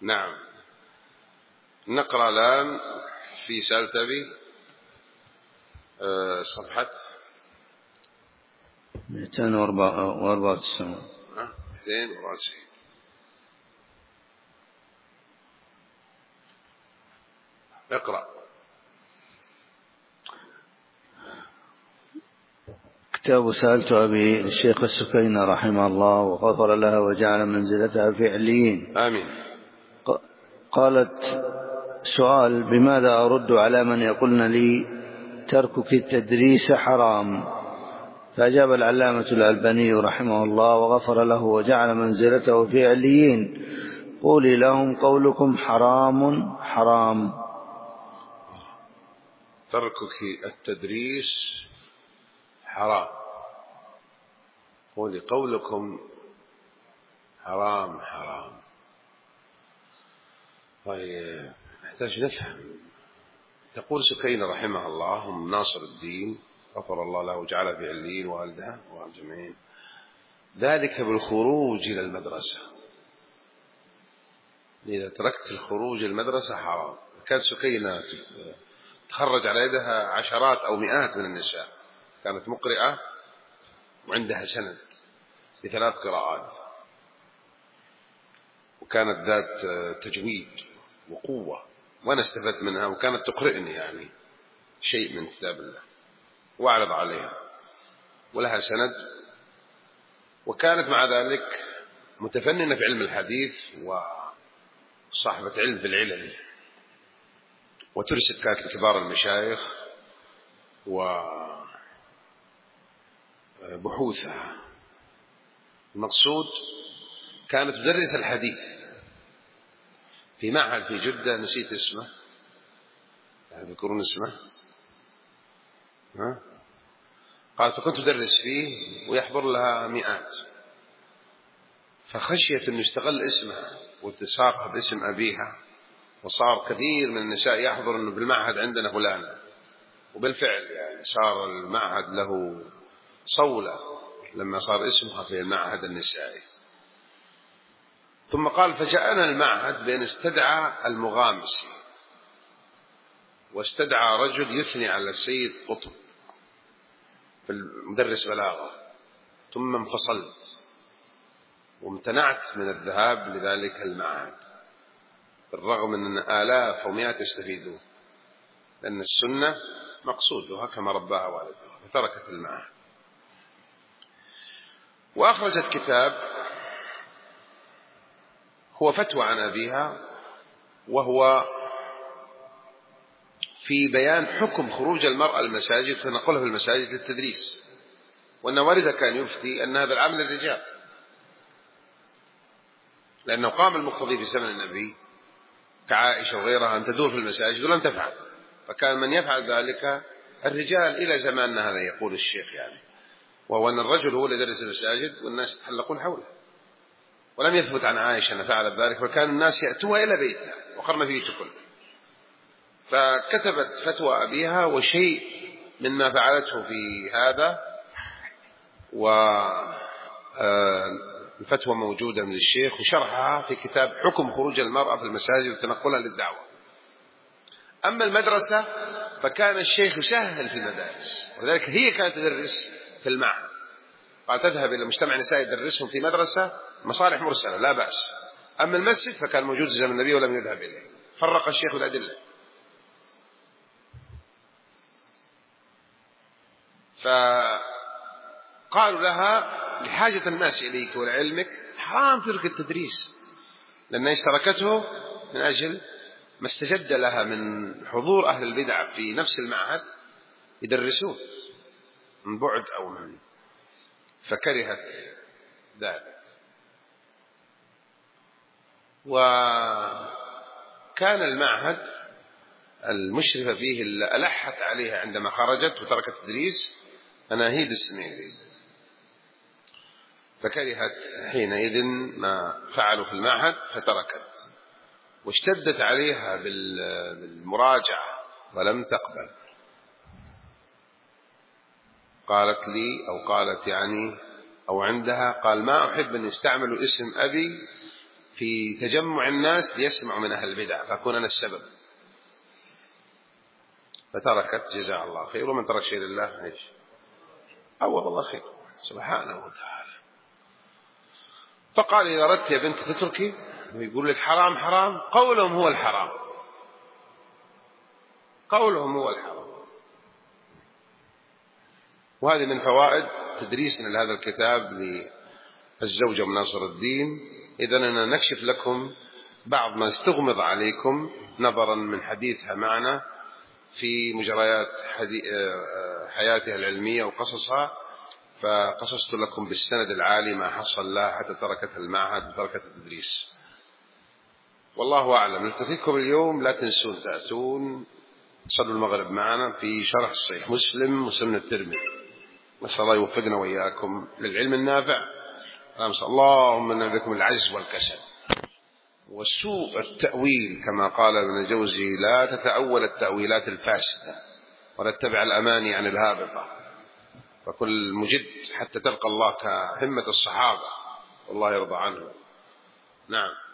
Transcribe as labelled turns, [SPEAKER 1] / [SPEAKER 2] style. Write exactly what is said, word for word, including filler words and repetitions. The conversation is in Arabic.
[SPEAKER 1] نعم. نقرأ الآن في سألت أبي أه صفحة
[SPEAKER 2] مئتين وأربعة وتسعين.
[SPEAKER 1] مئتين وأربعة وتسعين. اقرأ.
[SPEAKER 2] كتاب سألت أبي الشيخ السكينة رحمه الله وغفر لها وجعل منزلتها في عليين.
[SPEAKER 1] آمين.
[SPEAKER 2] قالت: سؤال: بماذا أرد على من يقولن لي تركك التدريس حرام؟ فأجاب العلامة الألباني رحمه الله وغفر له وجعل منزلته في عليين: قولي لهم قولكم حرام حرام.
[SPEAKER 1] تركك التدريس حرام، قولي قولكم حرام حرام. طيب نحتاج نفهم. تقول سكينة رحمه الله من ناصر الدين غفر الله له وجعله في عليين والدها والجميعين، ذلك بالخروج إلى المدرسة. إذا تركت الخروج المدرسة حرام. كانت سكينة تخرج على يدها عشرات أو مئات من النساء، كانت مقرئة وعندها سند بثلاث قراءات، وكانت ذات تجويد وقوة، وأنا استفدت منها، وكانت تقرئني يعني شيء من كتاب الله وأعرض عليها، ولها سند، وكانت مع ذلك متفننة في علم الحديث وصاحبة علم في العلل، وترسل كانت لكبار المشايخ وبحوثها. المقصود كانت تدرس الحديث في معهد في جدة، نسيت اسمه، تذكرون اسمه؟ ها؟ قالت: فكنت تدرس فيه ويحضر لها مئات، فخشيت أن يستغل اسمها والتساقها باسم أبيها، وصار كثير من النساء يحضر أنه بالمعهد عندنا فلان، وبالفعل يعني صار المعهد له صولة لما صار اسمها في المعهد النسائي. ثم قال: فجاءنا المعهد بأن استدعى المغامسي، واستدعى رجل يثني على السيد قطب في المدرس بلاغة، ثم انفصلت وامتنعت من الذهاب لذلك المعهد، بالرغم من أن آلاف ومئات يستفيدون، لأن السنة مقصودها كما رباها والدها، فتركت المعهد. وأخرجت كتاب هو فتوى عن أبيها، وهو في بيان حكم خروج المرأة المساجد تنقلها في المساجد للتدريس، وأن والدها كان يفتي أن هذا العمل للرجال، لأنه قام المقتضي في زمن النبي كعائشة وغيرها أن تدور في المساجد ولم تفعل، فكان من يفعل ذلك الرجال إلى زماننا هذا، يقول الشيخ يعني، وهو أن الرجل هو اللي يدرس المساجد والناس يتحلقون حوله. ولم يثبت عن عائشة أن فعلت ذلك، وكان الناس يأتوها إلى بيتها وقرن فيه تكل. فكتبت فتوى أبيها وشيء مما فعلته في هذا، والفتوى موجودة من الشيخ وشرحها في كتاب حكم خروج المرأة في المساجد وتنقلها للدعوة. أما المدرسة فكان الشيخ يسهل في المدارس، وذلك هي كانت تدرس في المعهد، قال تذهب إلى مجتمع نساء يدرسهم في مدرسة مصالح مرسلة لا بأس. أما المسجد فكان موجود في زمن النبي ولم يذهب إليه، فرق الشيخ الأدلة. فقالوا لها: لحاجة الناس إليك ولعلمك حرام ترك التدريس، لأن اشتركته من أجل ما استجد لها من حضور أهل البدع في نفس المعهد يدرسون من بعد أو من، فكرهت ذلك. وكان المعهد المشرفة فيه اللي ألحت عليها عندما خرجت وتركت التدريس أناهيد السميري، فكرهت حينئذ ما فعلوا في المعهد فتركت، واشتدت عليها بالمراجعة ولم تقبل. قالت لي أو قالت يعني أو عندها قال: ما أحب أن يستعملوا اسم أبي في تجمع الناس ليسمعوا من أهل البدع فأكون أنا السبب، فتركت جزاء الله خير. ومن ترك شيء لله إيش عوض الله خير سبحانه وتعالى. فقال إذا أردت يا بنت تتركي ويقول لك حرام حرام، قولهم هو الحرام، قولهم هو الحرام. وهذه من فوائد تدريسنا لهذا الكتاب للزوجة مناصر الدين. إذن أنا نكشف لكم بعض ما استغمض عليكم نظرا من حديثها معنا في مجريات حياتها العلمية وقصصها، فقصصت لكم بالسند العالي ما حصل لها حتى تركت المعهد وتركت التدريس. والله أعلم. نلتقيكم اليوم، لا تنسون تأتون صلوا المغرب معنا في شرح صحيح مسلم وسنن الترمذي. نسأل الله يوفقنا وإياكم للعلم النافع. نسأل اللهم إن بكم العجز والكسل وسوء التأويل، كما قال ابن الجوزي لا تتأول التأويلات الفاسدة ولا تتبع الأماني عن الهابطة، فكل مجد حتى تلقى الله كهمة الصحابة والله يرضى عنهم. نعم.